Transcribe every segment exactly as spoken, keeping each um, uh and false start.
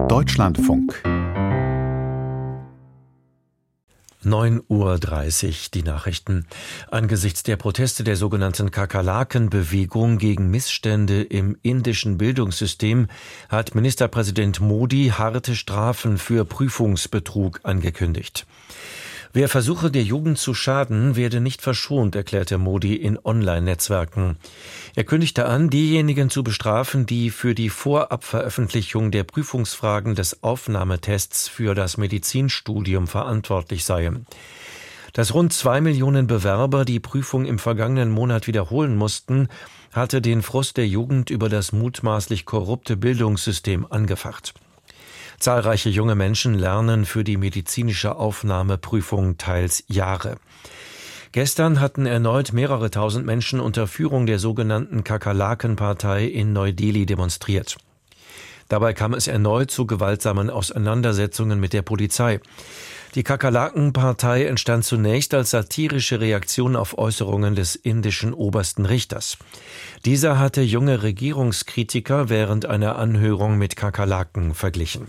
Deutschlandfunk. neun Uhr dreißig, die Nachrichten. Angesichts der Proteste der sogenannten Kakerlaken-Bewegung gegen Missstände im indischen Bildungssystem hat Ministerpräsident Modi harte Strafen für Prüfungsbetrug angekündigt. Wer versuche, der Jugend zu schaden, werde nicht verschont, erklärte Modi in Online-Netzwerken. Er kündigte an, diejenigen zu bestrafen, die für die Vorabveröffentlichung der Prüfungsfragen des Aufnahmetests für das Medizinstudium verantwortlich seien. Dass rund zwei Millionen Bewerber die Prüfung im vergangenen Monat wiederholen mussten, hatte den Frust der Jugend über das mutmaßlich korrupte Bildungssystem angefacht. Zahlreiche junge Menschen lernen für die medizinische Aufnahmeprüfung teils Jahre. Gestern hatten erneut mehrere tausend Menschen unter Führung der sogenannten Kakerlaken-Partei in Neu-Delhi demonstriert. Dabei kam es erneut zu gewaltsamen Auseinandersetzungen mit der Polizei. Die Kakerlaken-Partei entstand zunächst als satirische Reaktion auf Äußerungen des indischen obersten Richters. Dieser hatte junge Regierungskritiker während einer Anhörung mit Kakerlaken verglichen.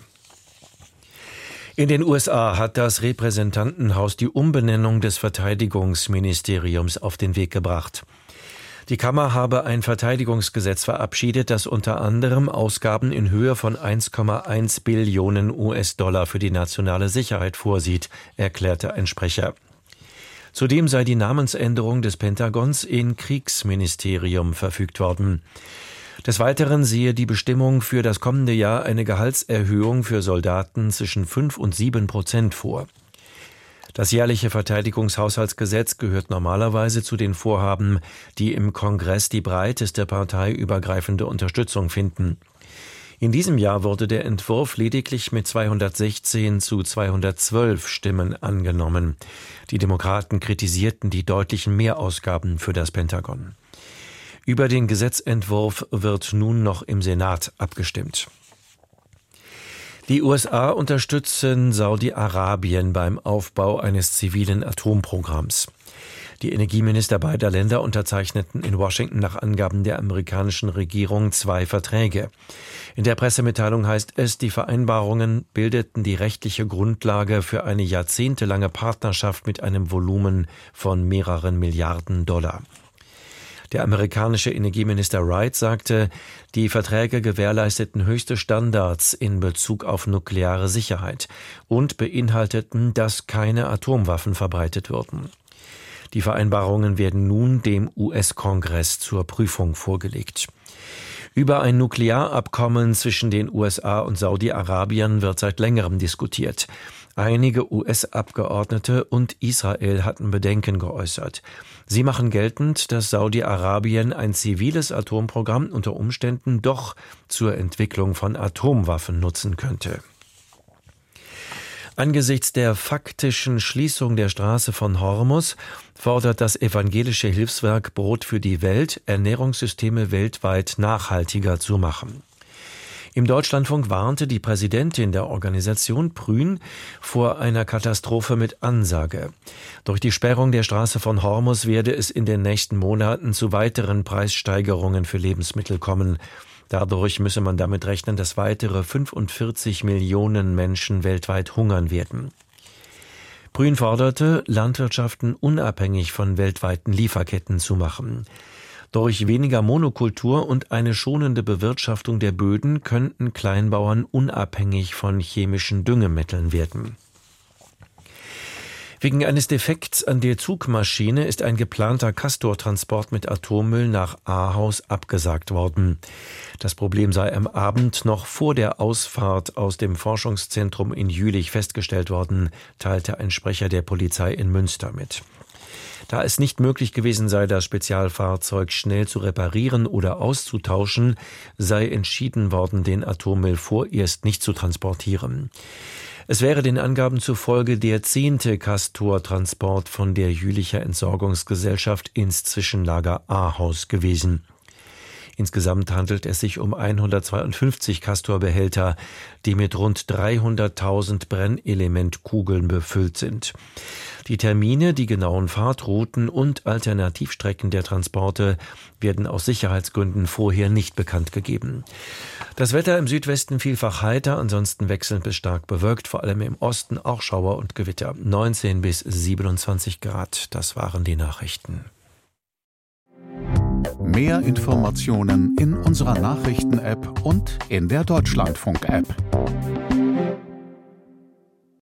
In den U S A hat das Repräsentantenhaus die Umbenennung des Verteidigungsministeriums auf den Weg gebracht. Die Kammer habe ein Verteidigungsgesetz verabschiedet, das unter anderem Ausgaben in Höhe von eins Komma eins Billionen U S-Dollar für die nationale Sicherheit vorsieht, erklärte ein Sprecher. Zudem sei die Namensänderung des Pentagons in Kriegsministerium verfügt worden. Des Weiteren sehe die Bestimmung für das kommende Jahr eine Gehaltserhöhung für Soldaten zwischen fünf und sieben Prozent vor. Das jährliche Verteidigungshaushaltsgesetz gehört normalerweise zu den Vorhaben, die im Kongress die breiteste parteiübergreifende Unterstützung finden. In diesem Jahr wurde der Entwurf lediglich mit zweihundertsechzehn zu zweihundertzwölf Stimmen angenommen. Die Demokraten kritisierten die deutlichen Mehrausgaben für das Pentagon. Über den Gesetzentwurf wird nun noch im Senat abgestimmt. Die U S A unterstützen Saudi-Arabien beim Aufbau eines zivilen Atomprogramms. Die Energieminister beider Länder unterzeichneten in Washington nach Angaben der amerikanischen Regierung zwei Verträge. In der Pressemitteilung heißt es, die Vereinbarungen bildeten die rechtliche Grundlage für eine jahrzehntelange Partnerschaft mit einem Volumen von mehreren Milliarden Dollar. Der amerikanische Energieminister Wright sagte, die Verträge gewährleisteten höchste Standards in Bezug auf nukleare Sicherheit und beinhalteten, dass keine Atomwaffen verbreitet würden. Die Vereinbarungen werden nun dem U S-Kongress zur Prüfung vorgelegt. Über ein Nuklearabkommen zwischen den U S A und Saudi-Arabien wird seit längerem diskutiert. Einige U S-Abgeordnete und Israel hatten Bedenken geäußert. Sie machen geltend, dass Saudi-Arabien ein ziviles Atomprogramm unter Umständen doch zur Entwicklung von Atomwaffen nutzen könnte. Angesichts der faktischen Schließung der Straße von Hormuz fordert das evangelische Hilfswerk Brot für die Welt, Ernährungssysteme weltweit nachhaltiger zu machen. Im Deutschlandfunk warnte die Präsidentin der Organisation Prün vor einer Katastrophe mit Ansage. Durch die Sperrung der Straße von Hormuz werde es in den nächsten Monaten zu weiteren Preissteigerungen für Lebensmittel kommen. Dadurch müsse man damit rechnen, dass weitere fünfundvierzig Millionen Menschen weltweit hungern werden. Prün forderte, Landwirtschaften unabhängig von weltweiten Lieferketten zu machen. Durch weniger Monokultur und eine schonende Bewirtschaftung der Böden könnten Kleinbauern unabhängig von chemischen Düngemitteln werden. Wegen eines Defekts an der Zugmaschine ist ein geplanter Castor-Transport mit Atommüll nach Ahaus abgesagt worden. Das Problem sei am Abend noch vor der Ausfahrt aus dem Forschungszentrum in Jülich festgestellt worden, teilte ein Sprecher der Polizei in Münster mit. Da es nicht möglich gewesen sei, das Spezialfahrzeug schnell zu reparieren oder auszutauschen, sei entschieden worden, den Atommüll vorerst nicht zu transportieren. Es wäre den Angaben zufolge der zehnte Castor-Transport von der Jülicher Entsorgungsgesellschaft ins Zwischenlager Ahaus gewesen. Insgesamt handelt es sich um hundertzweiundfünfzig Castor-Behälter, die mit rund dreihunderttausend Brennelementkugeln befüllt sind. Die Termine, die genauen Fahrtrouten und Alternativstrecken der Transporte werden aus Sicherheitsgründen vorher nicht bekannt gegeben. Das Wetter im Südwesten vielfach heiter, ansonsten wechselnd bis stark bewölkt, vor allem im Osten auch Schauer und Gewitter. neunzehn bis siebenundzwanzig Grad, das waren die Nachrichten. Mehr Informationen in unserer Nachrichten-App und in der Deutschlandfunk-App.